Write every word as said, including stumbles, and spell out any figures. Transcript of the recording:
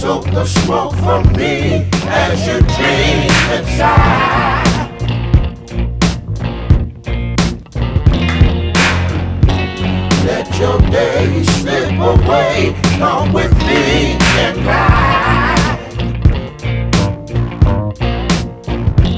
Took the smoke from me as you dream inside. Let your days slip away. Come with me and ride.